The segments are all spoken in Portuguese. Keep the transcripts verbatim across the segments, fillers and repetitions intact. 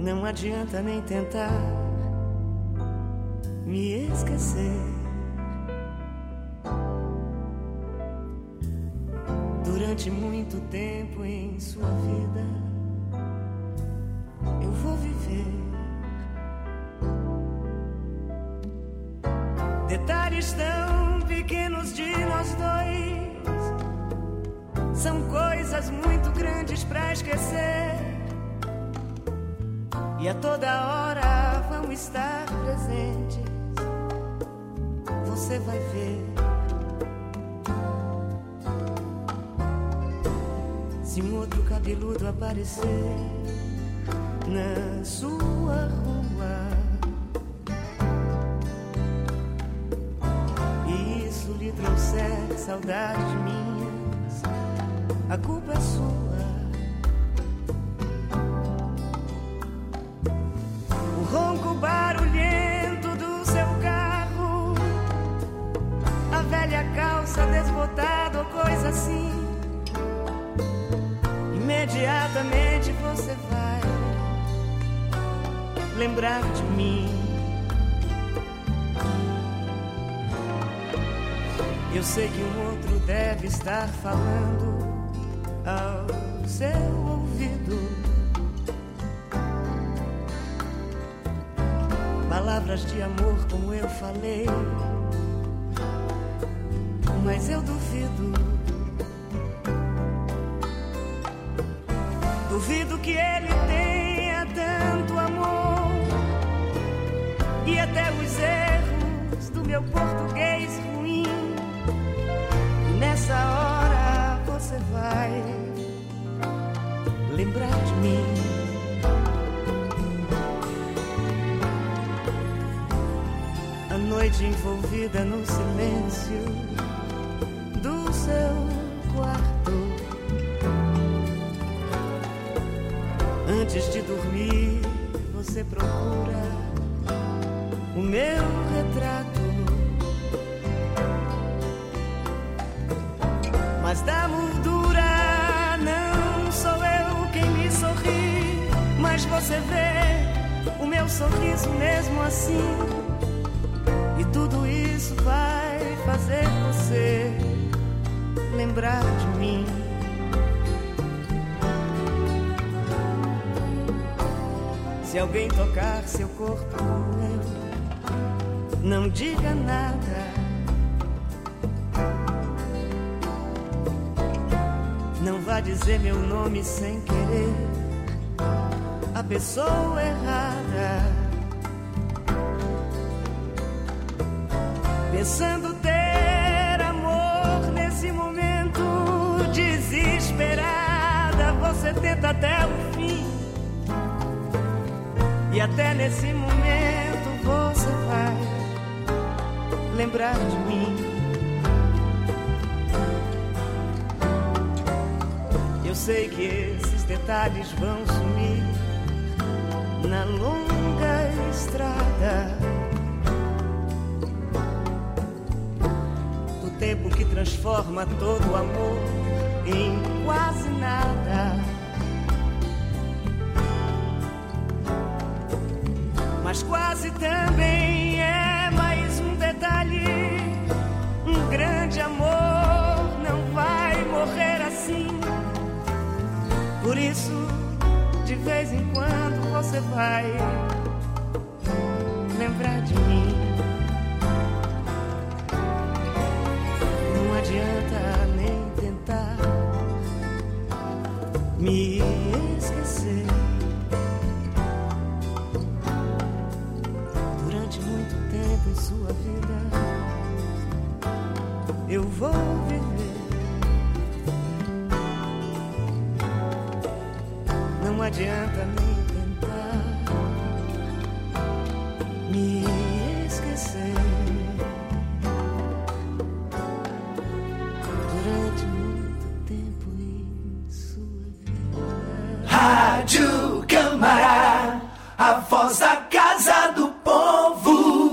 Não adianta nem tentar me esquecer. Durante muito tempo em sua vida eu vou viver detalhes tão pequenos de nós dois. São coisas muito grandes pra esquecer, e a toda hora vão estar presentes. Você vai ver. Se um outro cabeludo aparecer na sua rua e isso lhe trouxer saudades minhas, a culpa é sua. O ronco barulhento do seu carro, a velha calça desbotada ou coisa assim, imediatamente você vai lembrar de mim. Eu sei que um outro deve estar falando ao seu ouvido palavras de amor como eu falei, mas eu duvido. Duvido que ele tenha tanto amor, e até os erros do meu português ruim. E nessa hora você vai lembrar de mim. A noite envolvida no silêncio do seu quarto, antes de dormir, você procura o meu retrato. Mas da moldura não sou eu quem me sorri, mas você vê o meu sorriso mesmo assim. E tudo isso vai fazer você lembrar de mim. Se alguém tocar seu corpo no meu, não diga nada. Não vá dizer meu nome sem querer a pessoa errada. Pensando ter amor nesse momento, desesperada, você tenta até o fim. E até nesse momento você vai lembrar de mim. Eu sei que esses detalhes vão sumir na longa estrada do tempo que transforma todo o amor em quase nada. Mas quase também é mais um detalhe. Um grande amor não vai morrer assim. Por isso, de vez em quando você vai lembrar de mim. Não adianta nem tentar me esquecer. Durante muito tempo em sua vida eu vou viver. Não adianta nem tentar me esquecer. Durante muito tempo em sua vida. Rádio Câmara, a voz da Casa do Povo.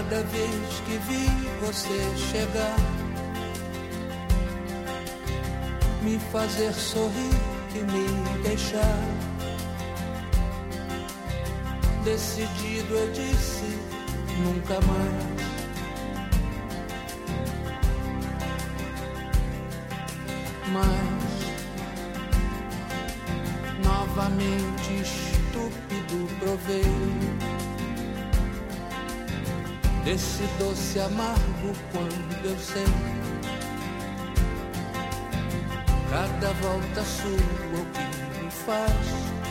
Cada vez que vi você chegar, me fazer sorrir e me deixar, decidido eu disse nunca mais. Mas novamente estúpido provei desse doce amargo quando eu sei cada volta sua o que me faz.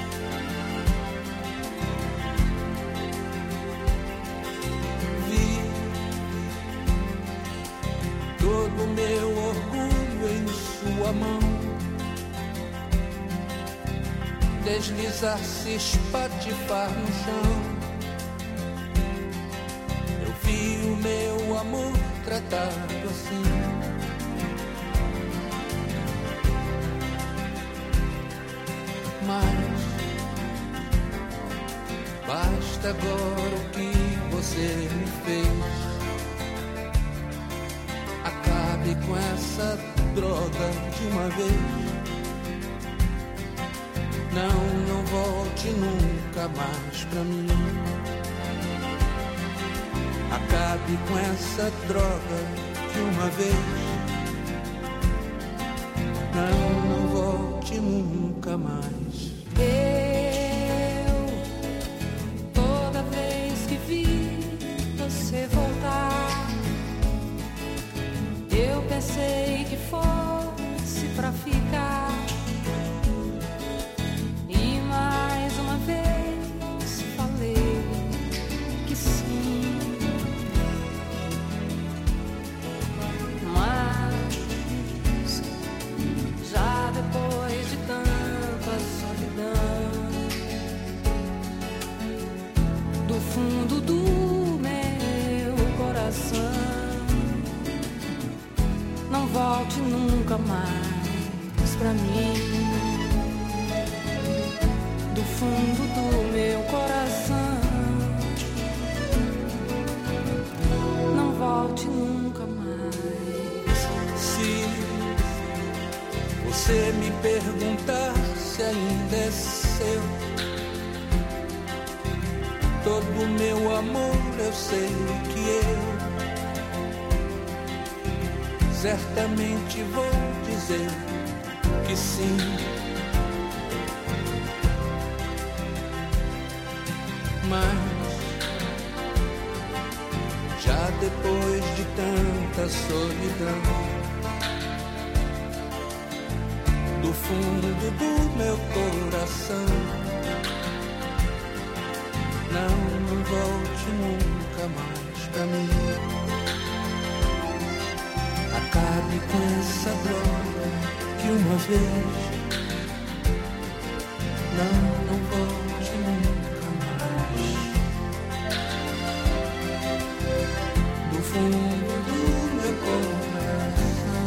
Vi todo meu orgulho em sua mão deslizar-se, espatifar no chão. Eu vi o meu amor tratado assim. Mas basta agora o que você me fez. Acabe com essa droga de uma vez. Não, não volte nunca mais pra mim. Acabe com essa droga de uma vez. Não, não volte nunca mais. Eu, toda vez que vi você voltar, eu pensei que fosse pra ficar. E mais uma vez falei que sim. Mas já depois de tanta solidão, do fundo do meu coração, não volte nunca mais pra mim. Do fundo do meu coração, não volte nunca mais. Se você me perguntar se ainda é seu, todo meu amor eu sei que eu certamente vou dizer que sim. Mas já depois de tanta solidão, do fundo do meu coração, não, não volte nunca mais pra mim. Acabe com essa droga de uma vez. Não, não volte nunca mais. Do fundo do meu coração,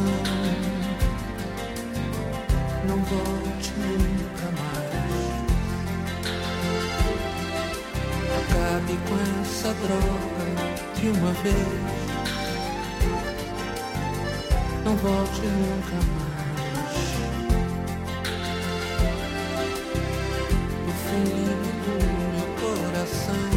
não volte nunca mais. Acabe com essa droga de uma vez. Não volte nunca mais. No fundo do meu coração,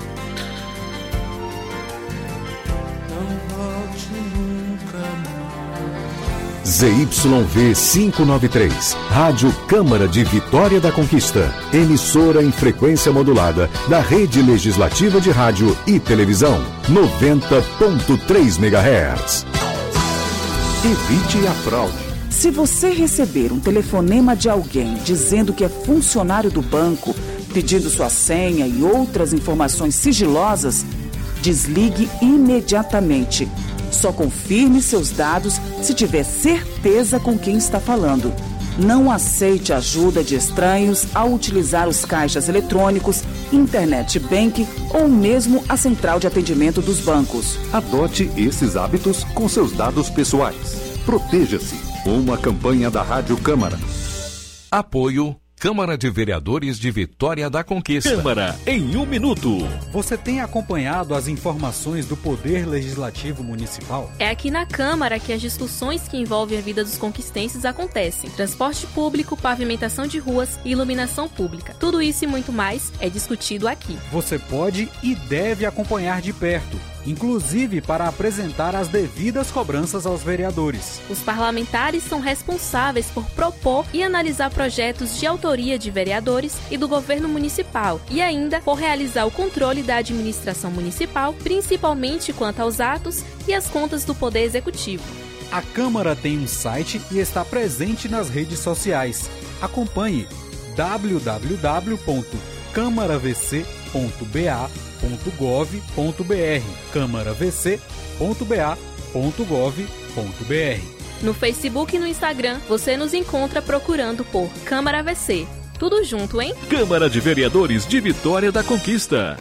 não volte nunca mais. Z Y V quinhentos e noventa e três, Rádio Câmara de Vitória da Conquista, emissora em frequência modulada da Rede Legislativa de Rádio e Televisão, noventa ponto três megahertz. Evite a fraude. Se você receber um telefonema de alguém dizendo que é funcionário do banco, pedindo sua senha e outras informações sigilosas, desligue imediatamente. Só confirme seus dados se tiver certeza com quem está falando. Não aceite ajuda de estranhos ao utilizar os caixas eletrônicos, internet banking ou mesmo a central de atendimento dos bancos. Adote esses hábitos com seus dados pessoais. Proteja-se. Uma campanha da Rádio Câmara. Apoio Câmara de Vereadores de Vitória da Conquista. Câmara em um minuto. Você tem acompanhado as informações do Poder Legislativo Municipal? É aqui na Câmara que as discussões que envolvem a vida dos conquistenses acontecem. Transporte público, pavimentação de ruas e iluminação pública. Tudo isso e muito mais é discutido aqui. Você pode e deve acompanhar de perto, inclusive para apresentar as devidas cobranças aos vereadores. Os parlamentares são responsáveis por propor e analisar projetos de autoria de vereadores e do governo municipal e ainda por realizar o controle da administração municipal, principalmente quanto aos atos e as contas do Poder Executivo. A Câmara tem um site e está presente nas redes sociais. Acompanhe w w w ponto câmara v c ponto b a ponto gov ponto b r câmara v c ponto b a ponto gov ponto b r. No Facebook e no Instagram, você nos encontra procurando por Câmara V C. Tudo junto, hein? Câmara de Vereadores de Vitória da Conquista.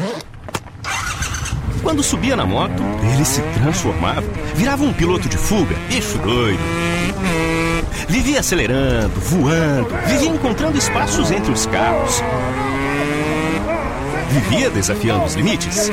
Quando subia na moto, ele se transformava, virava um piloto de fuga, bicho doido. Vivia acelerando, voando, vivia encontrando espaços entre os carros. Vivia desafiando os limites.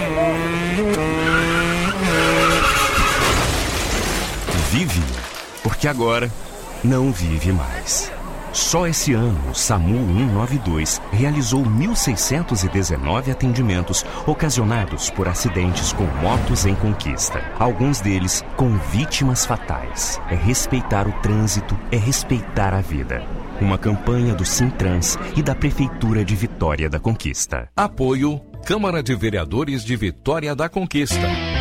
Vive, porque agora não vive mais. Só esse ano, o SAMU cento e noventa e dois realizou mil seiscentos e dezenove atendimentos ocasionados por acidentes com motos em conquista. Alguns deles com vítimas fatais. É respeitar o trânsito, é respeitar a vida. Uma campanha do Sintrans e da Prefeitura de Vitória da Conquista. Apoio Câmara de Vereadores de Vitória da Conquista.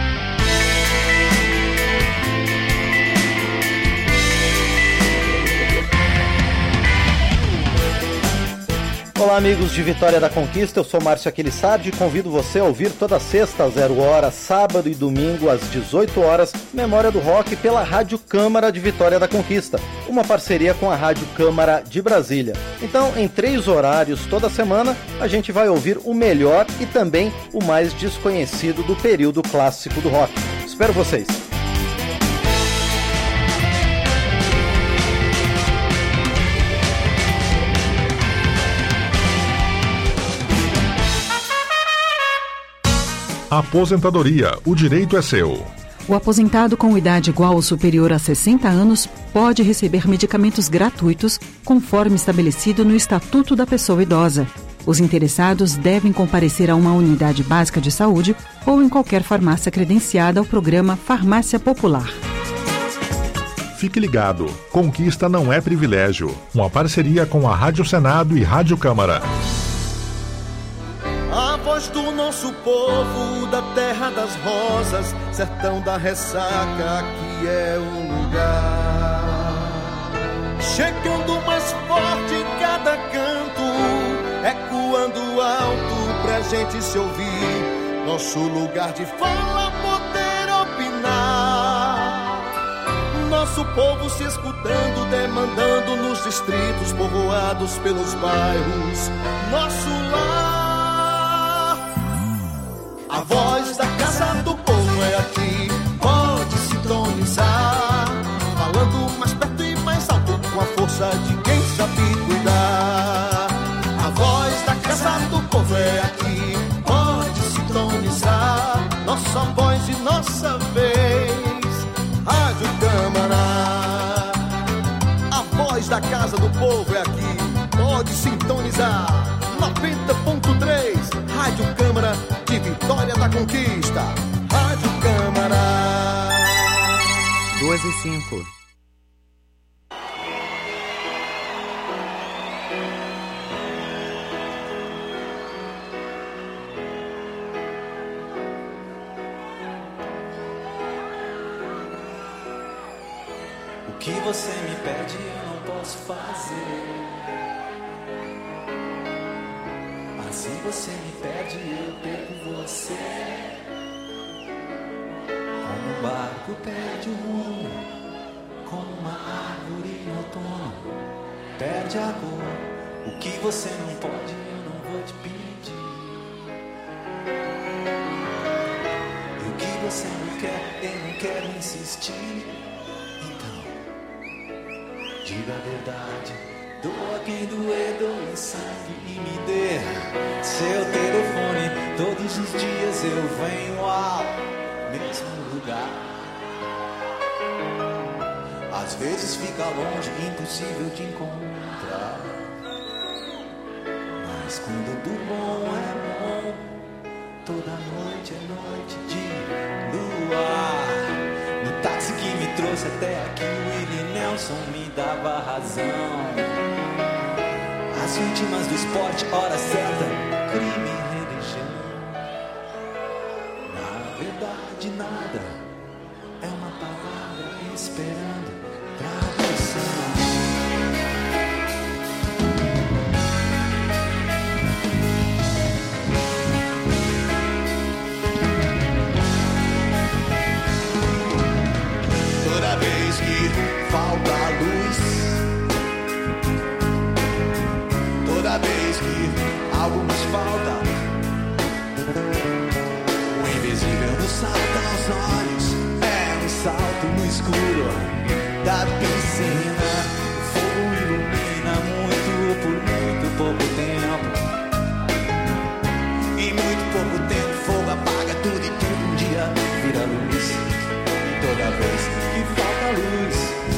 Olá, amigos de Vitória da Conquista, eu sou Márcio Aquilissardi e convido você a ouvir toda sexta às zero hora, sábado e domingo às dezoito horas, Memória do Rock pela Rádio Câmara de Vitória da Conquista, uma parceria com a Rádio Câmara de Brasília. Então, em três horários toda semana, a gente vai ouvir o melhor e também o mais desconhecido do período clássico do rock. Espero vocês! Aposentadoria, o direito é seu. O aposentado com idade igual ou superior a sessenta anos pode receber medicamentos gratuitos conforme estabelecido no Estatuto da Pessoa Idosa. Os interessados devem comparecer a uma unidade básica de saúde ou em qualquer farmácia credenciada ao programa Farmácia Popular. Fique ligado, Conquista não é privilégio. Uma parceria com a Rádio Senado e Rádio Câmara. A voz do nosso povo, da terra das rosas, sertão da ressaca, aqui é o lugar. Chegando mais forte em cada canto, ecoando alto pra gente se ouvir. Nosso lugar de fala, poder opinar. Nosso povo se escutando, demandando nos distritos, povoados pelos bairros. Nosso lar. A voz da Casa do Povo é aqui, pode sintonizar, falando mais perto e mais alto, com a força de quem sabe cuidar. A voz da Casa do Povo é aqui, pode sintonizar, nossa voz e nossa vez, Rádio Câmara. A voz da Casa do Povo é aqui, pode sintonizar, noventa ponto três, Rádio Câmara de Vitória da Conquista. Rádio Câmara. duas e cinco. O que você me pede eu não posso fazer. Se você me pede, eu perco você. Como um barco perde o rumo, como uma árvore no outono perde a cor. O que você não pode, eu não vou te pedir. E o que você não quer, eu não quero insistir. Então, diga a verdade, Doa quem doer, doe sangue e me dê seu telefone. Todos os dias eu venho ao mesmo lugar. Às vezes fica longe, impossível de encontrar. Mas quando do bom é bom, toda noite é noite de luar. No táxi que me trouxe até aqui, o Willie Nelson me dava razão. As vítimas do esporte, hora certa, crime e religião. Na verdade nada, é uma palavra esperando tradução. Toda vez que falta luz, toda vez que algo nos falta, o invisível nos salta aos olhos. É um salto no escuro da piscina. O fogo ilumina muito por muito pouco tempo. Em muito pouco tempo, fogo apaga tudo e tudo um dia vira luz. E toda vez que falta luz,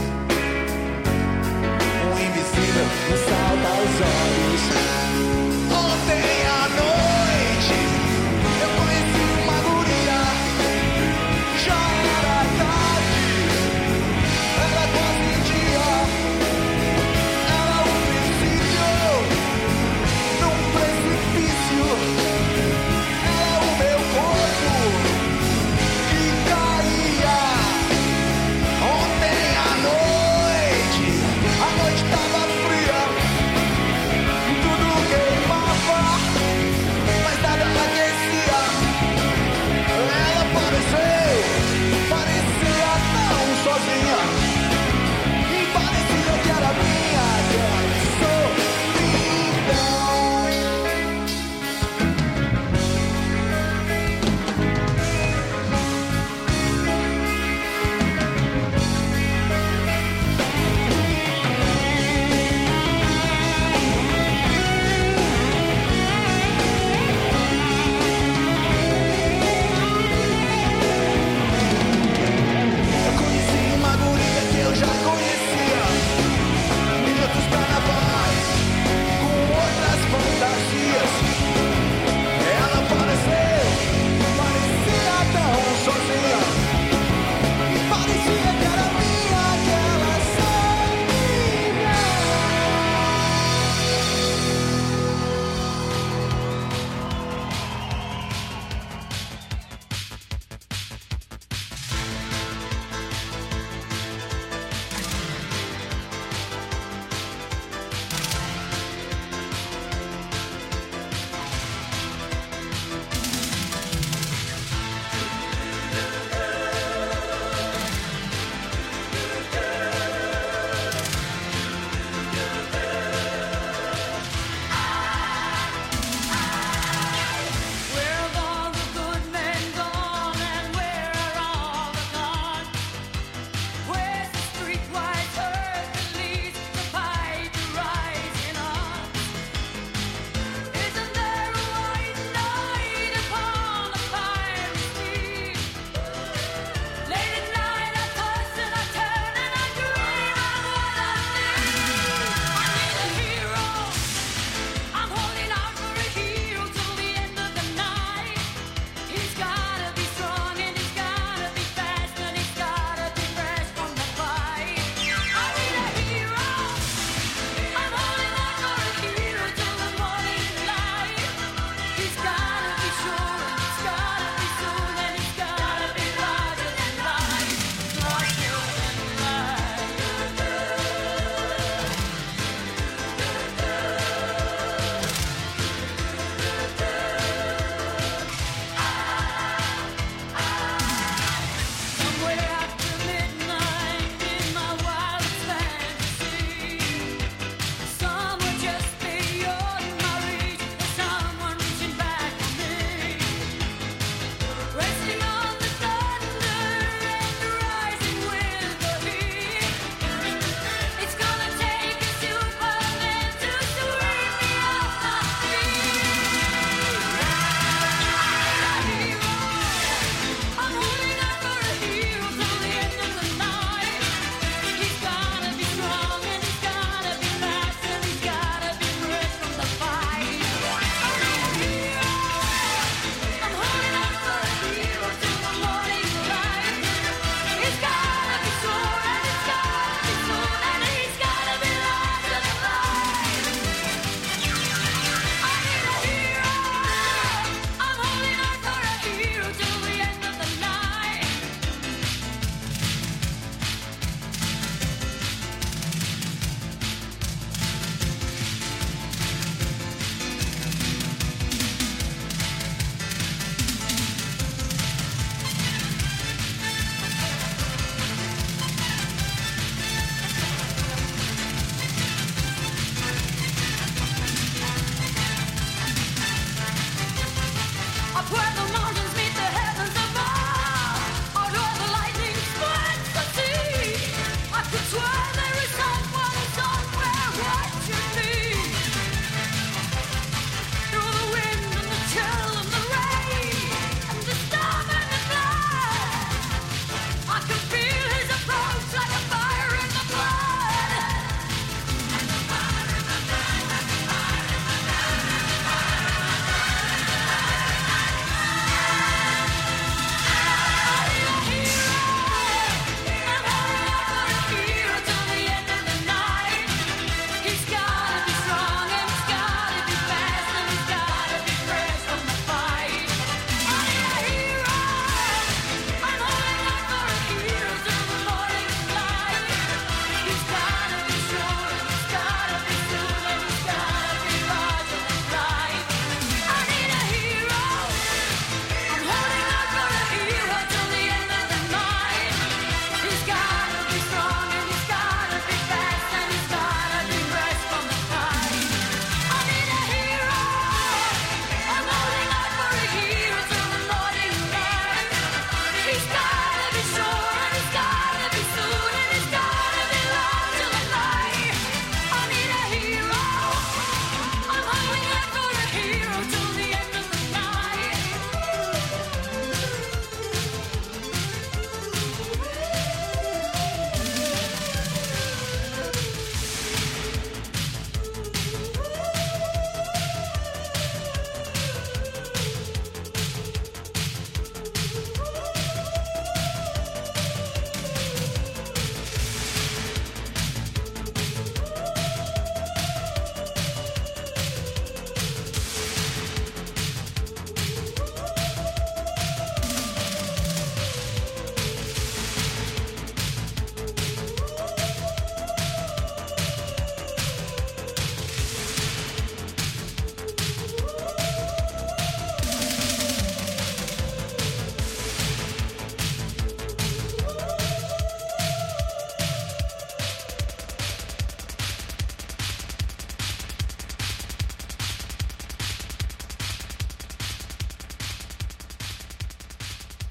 o invisível nos salta aos olhos. Ontem à noite eu conheci uma guria. Já era tarde, era quase dia.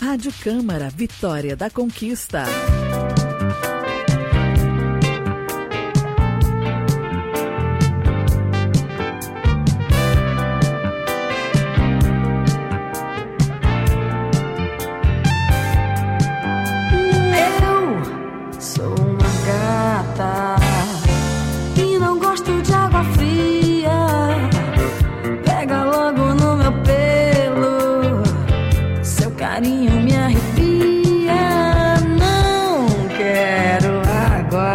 Rádio Câmara, Vitória da Conquista. Eu sou uma gata e não gosto de água fria. Pega logo no meu pelo, seu carinho me arrepia. Não quero água,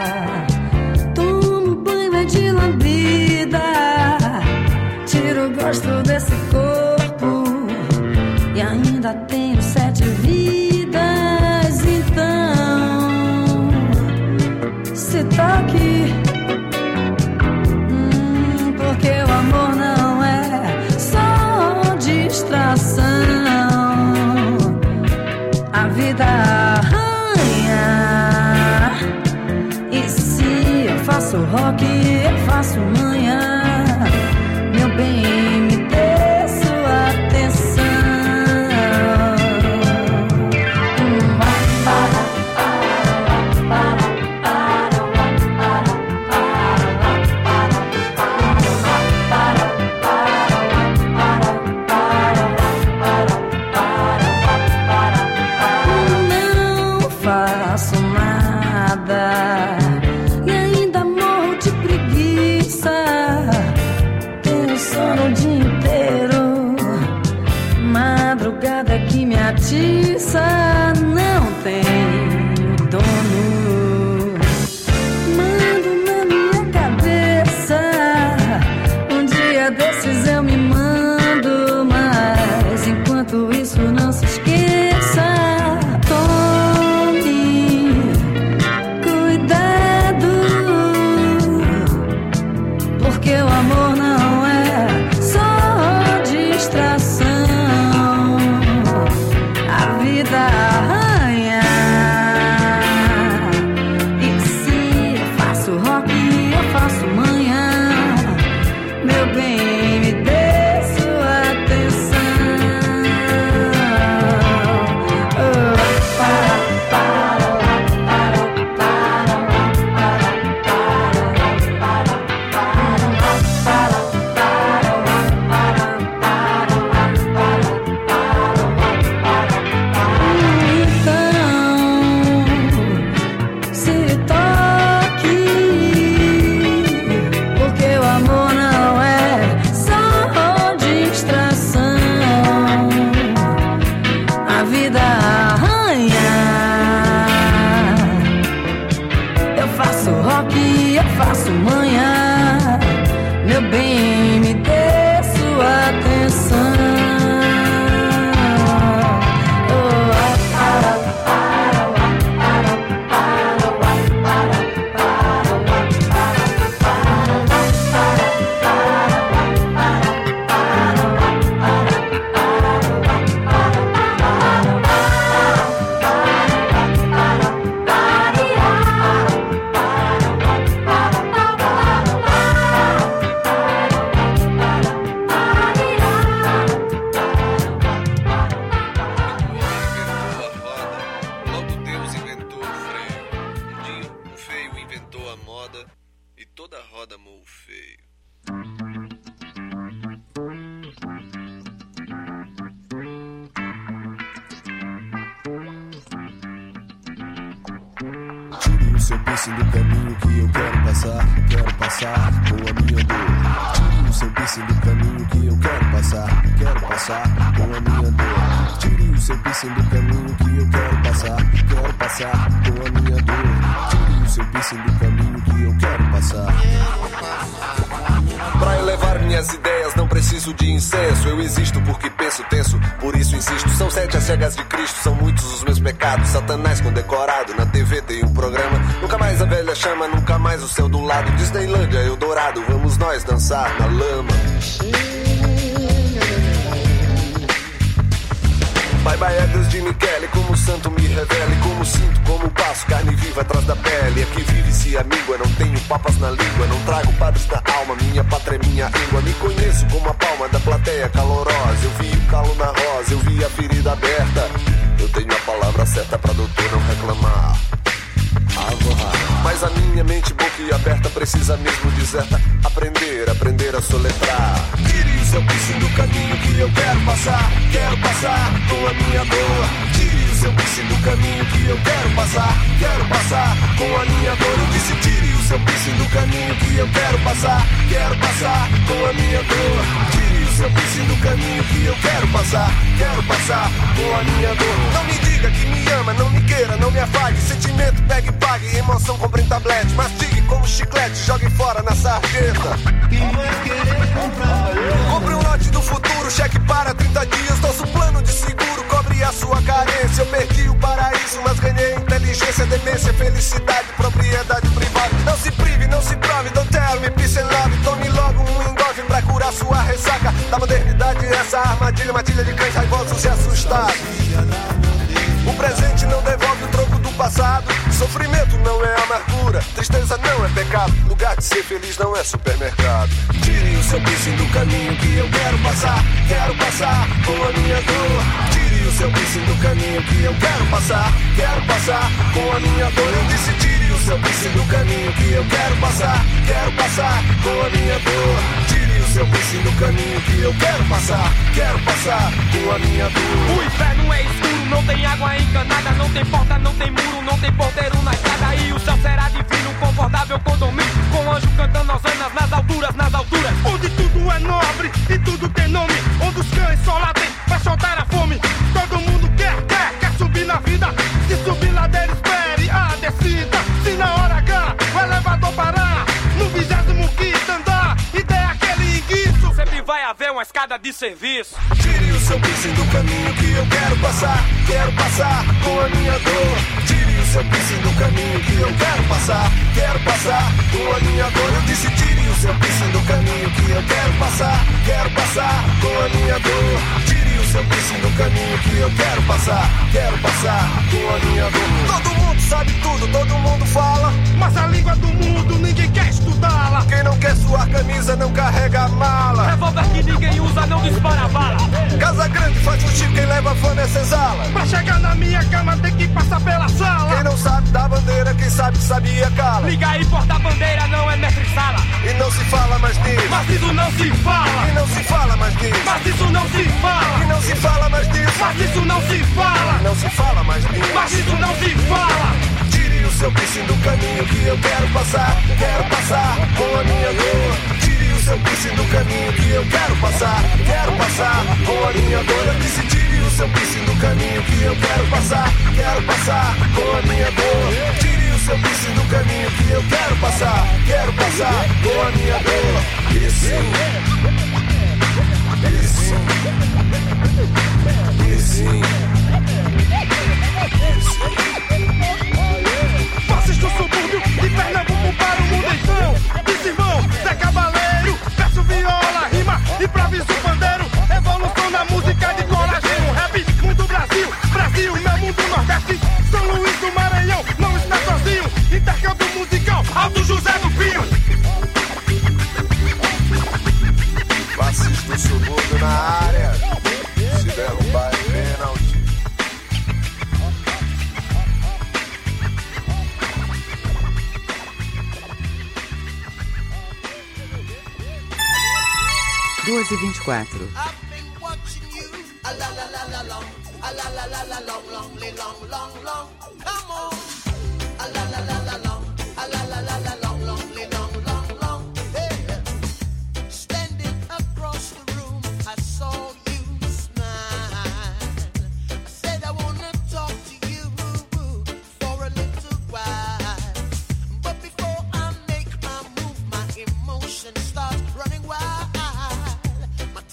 tomo banho é de lambida. Tiro o gosto desse corpo e ainda tenho sete vidas. Então, se toque, hum, porque o amor não é só distração. A vida arranha. E se eu faço rock, eu faço manhã. Meu bem, me dê sua atenção. Não faço nada e ainda morro de preguiça. Tenho sono o dia inteiro, madrugada que me atiça. Não tenho dono, mando na minha cabeça. Um dia desses eu me mando, mas enquanto isso não se esqueça. Tome cuidado, porque o amor não é só distração. A vida arranha. E se eu faço rock, eu faço manhã. Meu bem, me dê sua atenção. Oh, para, para, para, então, se toque, porque o amor não é só distração. A vida arranha. Eu faço rock, eu faço manhã. Meu bem, me dê sua atenção. Logo Deus inventou o freio. Um dia um feio inventou a moda e toda a roda amou o feio. Tire o seu piercing do caminho que eu quero passar, quero passar com a minha dor. Tire o seu piercing do caminho que eu quero passar, quero passar com a minha dor. Tire o seu piercing do caminho que eu quero passar, quero passar com a minha dor. Tire o seu piercing do caminho que eu quero passar. Pra elevar minhas ideias não preciso de incenso. Eu existo porque penso tenso, por isso insisto. São sete as cegas de Cristo, são muitos os meus pecados. Satanás condecorado, na T V tem um programa. Nunca mais a velha chama, nunca mais o céu do lado. Disneylândia, Eldorado, vamos nós dançar na lama. Bye bye adeus de Michele, como o santo me revele. Como sinto, como passo, carne viva atrás da pele. Aqui vive-se a míngua, não tenho papas na língua. Não trago padres na alma, minha pátria é minha língua. Me conheço como a palma da plateia calorosa. Eu vi o calo na rosa, eu vi a ferida aberta. precisa mesmo deserta. Aprender, aprender a soletrar. Tire o seu piercing do caminho que eu quero passar. Quero passar com a minha dor. Tire o seu piercing do caminho que eu quero passar. Quero passar com a minha dor. Eu disse tire o seu piercing do caminho que eu quero passar. Quero passar com a minha dor. Tire o seu piercing do caminho que eu quero passar. Quero passar com a minha dor. Não me diga que me ama, não me queira, não me afague. Sentimento pegue e pague, emoção compre em tablete. Mastigue como chiclete, jogue fora na sarjeta. Compre um lote do futuro, cheque para trinta dias. Nosso plano de seguro cobre a sua carência. Eu perdi o paraíso, mas ganhei inteligência, demência, felicidade, propriedade privada. Não se prive, não se prove, don't tell me, peace and love. Tome logo um engolfe pra curar sua ressaca da modernidade. Essa armadilha, matilha de cães raivosos e assustados. O presente não devolve o troco do passado. Sofrimento não é amargura, tristeza não é pecado. Lugar de ser feliz não é supermercado. Tire o seu piercing do caminho que eu quero passar. Quero passar com a minha dor. Tire o seu piercing do caminho que eu quero passar. Quero passar com a minha dor. Eu disse tire o seu piercing do caminho que eu quero passar. Quero passar com a minha dor. Tire o seu piercing do caminho que eu quero passar. Quero passar com a minha dor. O inferno é escuro, não tem água encanada, não tem porta, não tem muro, não tem porteiro na estrada. E o céu será divino, confortável condomínio, com anjo cantando hosanas nas alturas, nas alturas. Onde tudo é nobre e tudo tem nome, onde os cães só latem pra soltar a fome. Todo mundo quer, quer, quer subir na vida. Se subir ladeira, espere a descida. Se na hora H o elevador parar, no vigésimo quinto andar e der aquele enguiço, sempre vai haver uma escada de serviço. Tire o seu piercing do caminho que eu quero passar. Quero passar com a minha dor. Tire o seu piercing do caminho que eu quero passar. Quero passar com a minha dor. Eu disse tire o seu piercing do caminho que eu quero passar. Quero passar com a minha dor. Tire o seu piercing do caminho que eu quero passar. Quero passar com a minha dor. Todo mundo sabe tudo, todo mundo fala, mas a língua do mundo ninguém quer estudá-la. Quem não quer suar camisa não carrega a mala. Revólver que ninguém usa não dispara a bala. Casa grande faz um chip, quem leva fome é senzala. Pra chegar na minha cama tem que passar pela sala. Quem não sabe da bandeira, quem sabe sabia cala. Liga aí, porta-bandeira não é mestre-sala. E não se fala mais disso. Mas isso não se fala. E não se fala mais disso. Mas isso não se fala. E não se fala mais disso. Mas isso não se fala. E não se fala mais disso. Mas isso não se fala. Tire o seu piercing do caminho que eu quero passar. Quero passar com a minha dor. Tire o seu piercing do caminho que eu quero passar. Quero passar com a minha dor. Eu disse tire o seu piercing do caminho que eu quero passar. Quero passar com a minha dor. Tire o seu piercing do caminho que eu quero passar. Quero passar com a minha dor. Piercing, piercing, piercing, piercing. Faces do subúrbio de Pernambuco para o mundo então. Diz irmão, Zé Cabaleiro, verso, viola, rima, improviso, pandeiro. Evolução na música de colagem, um rap, mundo Brasil, Brasil, meu mundo Nordeste. São Luís do Maranhão, não está sozinho. Intercâmbio musical, Alto José do Pinho. Faces do subúrbio na área. Se derrubar é pênalti. duas e vinte e quatro.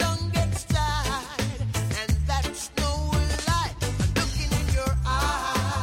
Eye.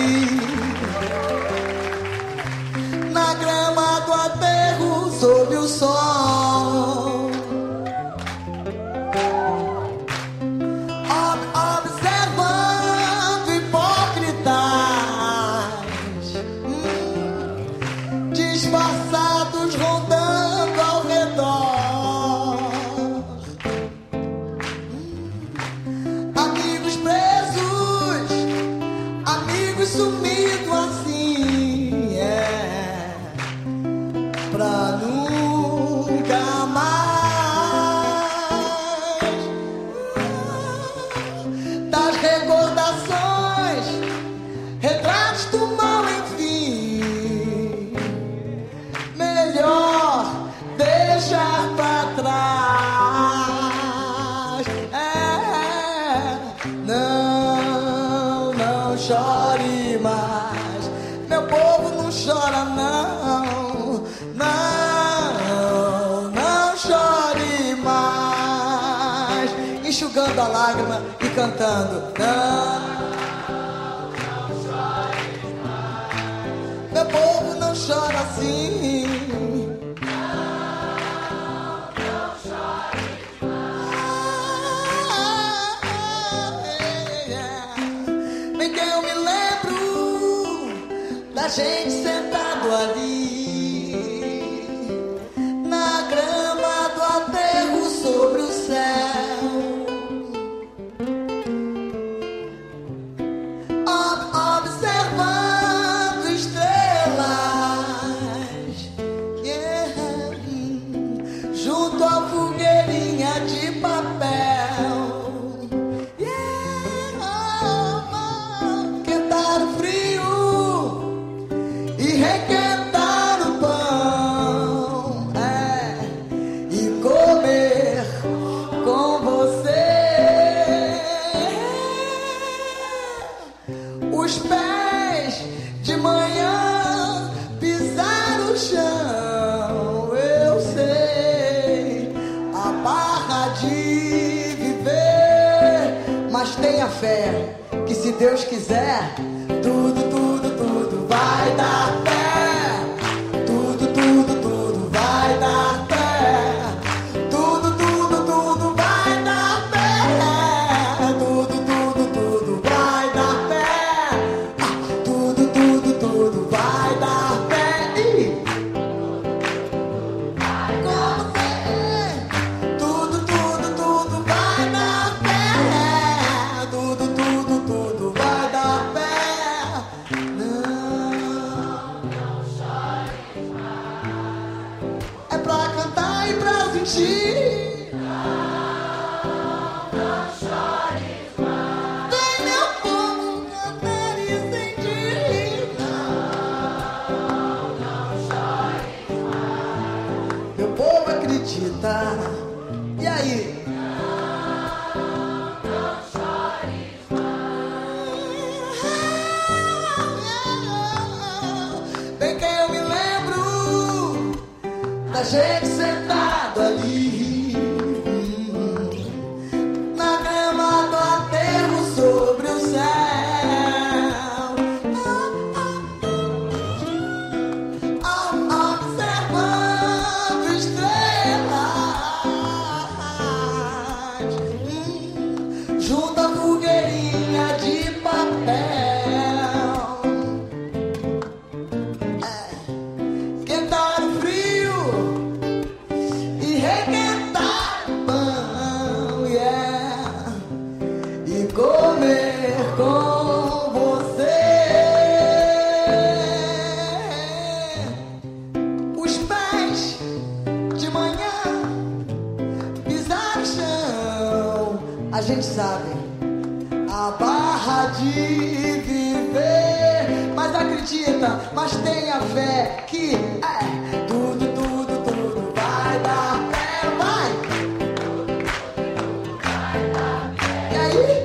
ali, na grama do aterro, sob o sol, ob observando hipócritas, hum, disfarçados rondando ao redor, hum, amigos presos, amigos sumidos assim, é, pra nunca mais. Das recordações, retratos do mal, enfim, melhor deixar pra trás. É, não, não chore mais, meu povo, não chora não, não, não chore mais, enxugando a lágrima e cantando. Não, não chore mais, meu povo, não chora assim. Bem que eu me lembro da gente sentado ali, na grama do aterro, sobre o céu, ob observando estrelas, yeah, junto à fogueirinha de papel. Quentar o frio e requentar o pão, é, e comer com você. Os pés de manhã pisar o chão, eu sei a barra de viver, mas tenha fé que se Deus quiser, tudo, tudo, tudo vai dar pé. Tudo, tudo, tudo vai dar pé. Tudo, tudo, tudo vai dar pé. Tudo, tudo, tudo vai dar pé. Ah, tudo, tudo, tudo vai dar pé. E com você, tudo, tudo, tudo vai dar pé. Tudo, tudo, tudo vai dar pé. Não, não chore mais. É pra cantar e pra sentir. Não, não chore mais. Vem, meu povo, cantar e sentir. Não, não chore mais. Meu povo acredita. E aí? Bem que eu me lembro da gente sentado ali, na grama do aterro, sobre o céu, observando estrelas, hum, junto à fogueirinha de papel. Quentar o frio e requentar o pão, yeah, e comer com você. Os pés de manhã pisar o chão, a gente sabe a barra de viver, mas acredita, mas tenha fé que é, tudo, tudo, tudo vai dar pé, vai. E aí?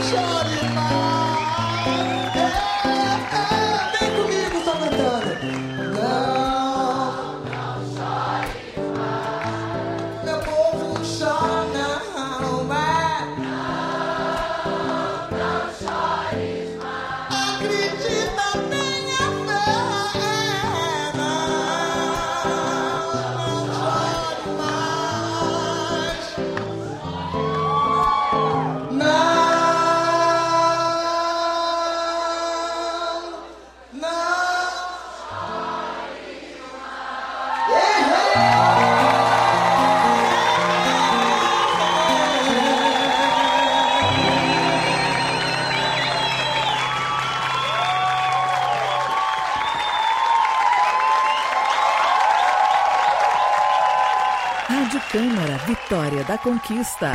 chore mais. É, é, vem comigo, tô cantando. Não, não chore mais. Meu povo chora, não vai. Não, não chore mais. Acredita, tenha fé. Não, não chore mais. Não, não. Rádio Câmara, Vitória da Conquista.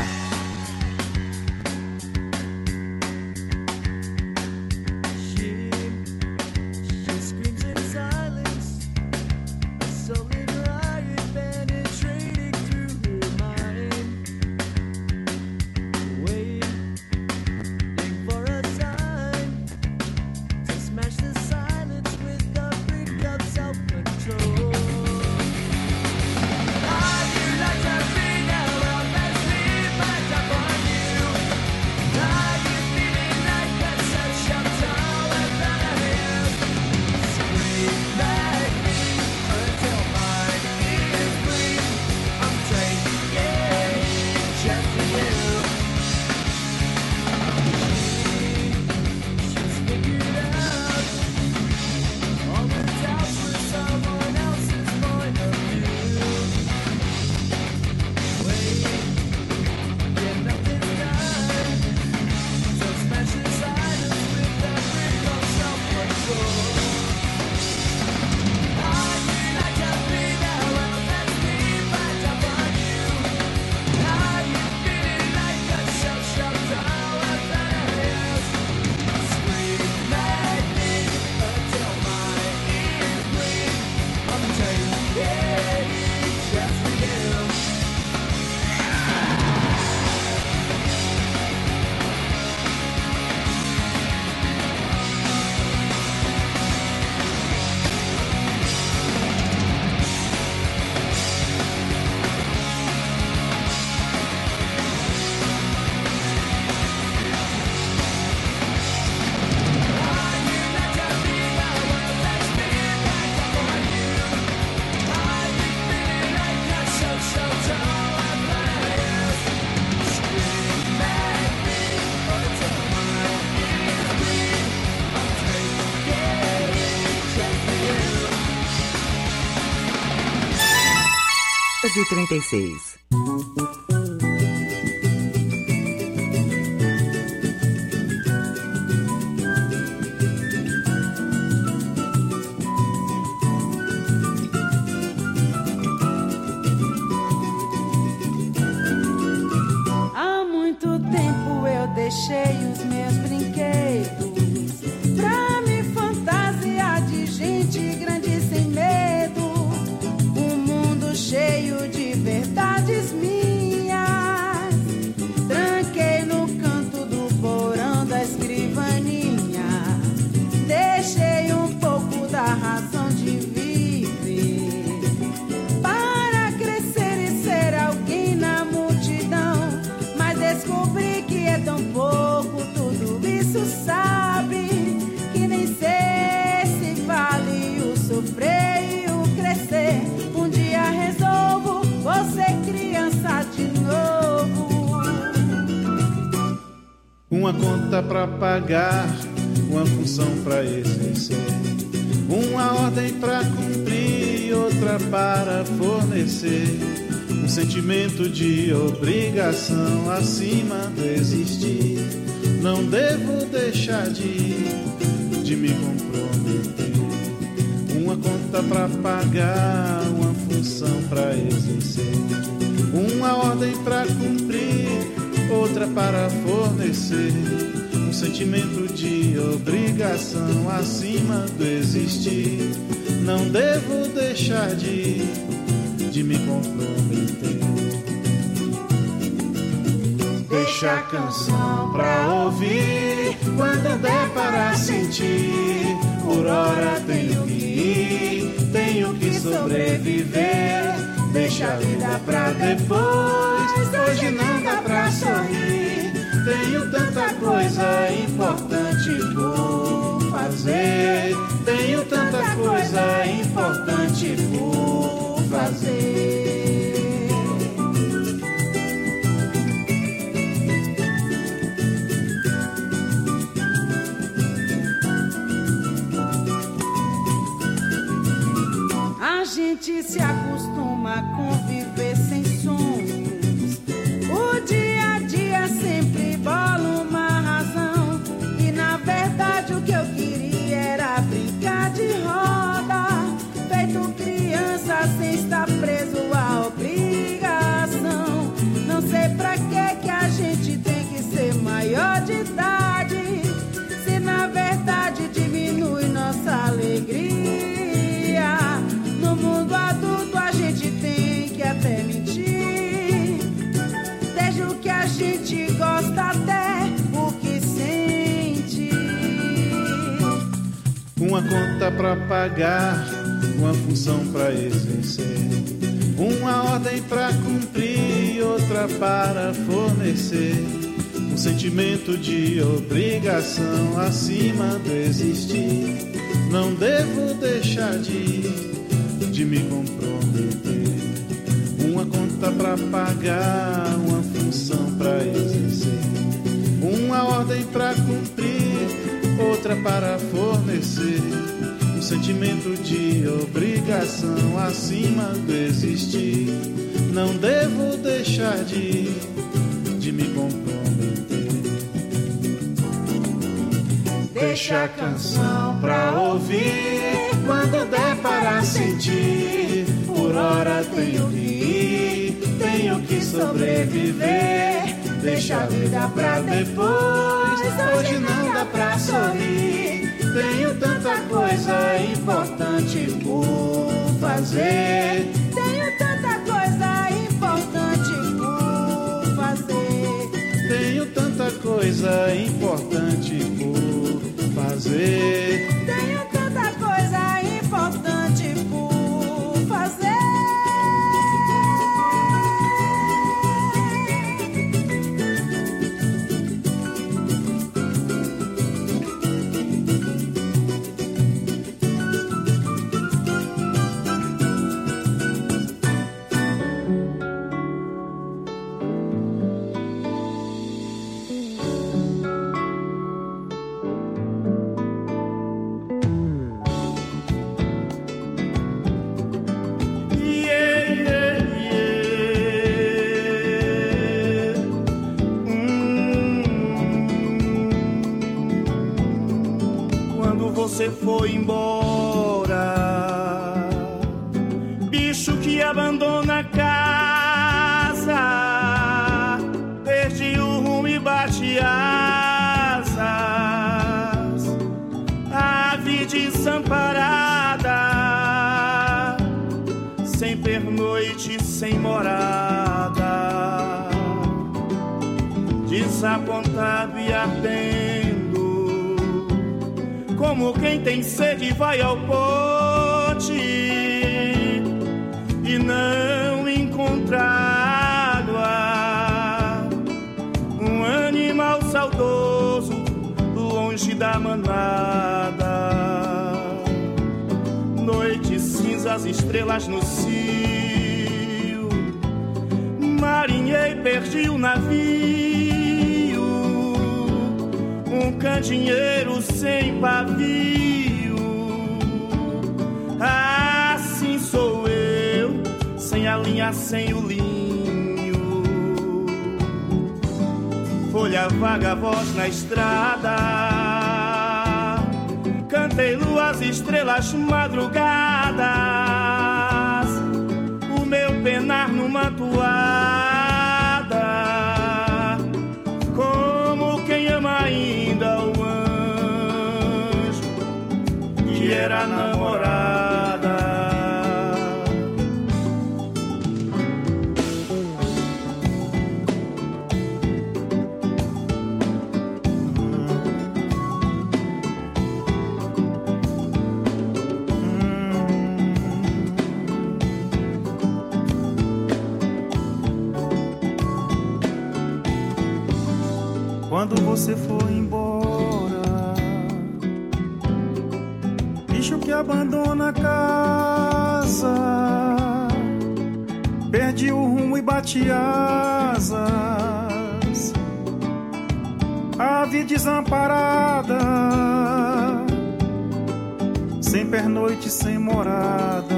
e trinta e seis. Há muito tempo eu deixei os meus brinquedos pra me fantasiar de gente grande sem medo. Um mundo cheio de verdades minhas. Tranquei no canto do porão da escrivaninha. Deixei um pouco da razão de viver para crescer e ser alguém na multidão. Mas descobri que é tão pouco tudo isso, sabe? Que nem sei se vale o sofrer e o crescer. Um dia resolvo vou ser criança de novo. Uma conta pra pagar, uma função pra exercer, uma ordem pra cumprir, outra para fornecer. Um sentimento de obrigação acima do existir. Não devo deixar de, de me comprometer. Uma conta pra pagar, uma função pra exercer, uma ordem pra cumprir, outra para fornecer. Um sentimento de obrigação acima do existir. Não devo deixar de, de me comprometer. Deixa a canção pra ouvir ouvir, quando der para sentir. Por hora tenho que ir, tenho que sobreviver. Deixa a vida pra depois, hoje não dá pra sorrir. Tenho tanta coisa importante por fazer. Tenho tanta coisa importante por fazer. A gente se acostuma a conviver sem sonhos. O dia a dia sempre bola uma razão. E na verdade o que eu queria era brincar de roda, feito criança sem estar preso à obrigação. Não sei pra que que a gente tem que ser maior de idade, se na verdade diminui nossa alegria. No mundo adulto a gente tem que até mentir, desde o que a gente gosta até o que sente. Uma conta pra pagar, uma função pra exercer, uma ordem pra cumprir, outra para fornecer. Um sentimento de obrigação acima do existir. Não devo deixar de, de me comprometer. Uma conta pra pagar, uma função pra exercer, uma ordem pra cumprir, outra para fornecer. Um sentimento de obrigação acima do existir. Não devo deixar de, de me comprometer. Deixa a canção pra ouvir, quando der para sentir. Por hora tenho que ir, tenho que sobreviver. Deixa a vida pra depois, hoje não dá pra sorrir. Tenho tanta coisa importante por fazer. Tenho tanta coisa importante por fazer. Tenho tanta coisa importante por fazer. Tenho tanta coisa importante por fazer. Você foi embora, bicho que abandona a casa, perde o rumo e bate asas, ave desamparada, sem pernoite, sem morada, desapontado e ardendo. Como quem tem sede vai ao pote e não encontra água. Um animal saudoso longe da manada. Noite cinzas, estrelas no cio. Marinhei, perdi o navio. Um candeeiro sem pavio. Assim sou eu, sem a linha, sem o linho. Folha vaga, voz na estrada. Cantei luas, estrelas, madrugadas. O meu penar numa toada. Como quem ama ainda o anjo que era namorada. você foi embora. Bicho que abandona a casa, perdi o rumo e bati asas. Ave desamparada, sem pernoite, sem morada,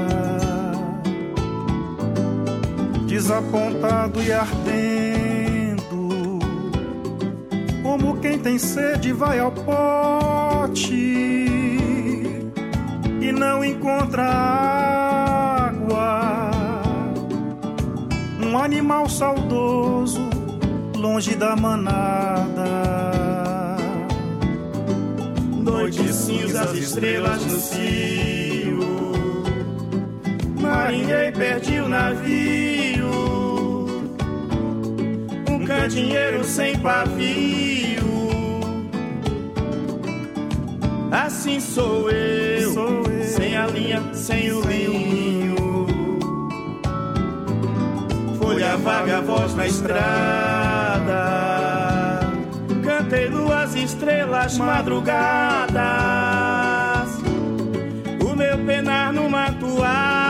desapontado e ardendo, como quem tem sede vai ao pote e não encontra água. Um animal saudoso, longe da manada. Noite cinza, as estrelas no cio, marinhei, perdi o navio. Um candeeiro sem pavio. Assim sou eu, sou eu, sem a linha, sem o linho. Folha vaga, voz na estrada. Cantei luas, estrelas, madrugadas. O meu penar numa toalha.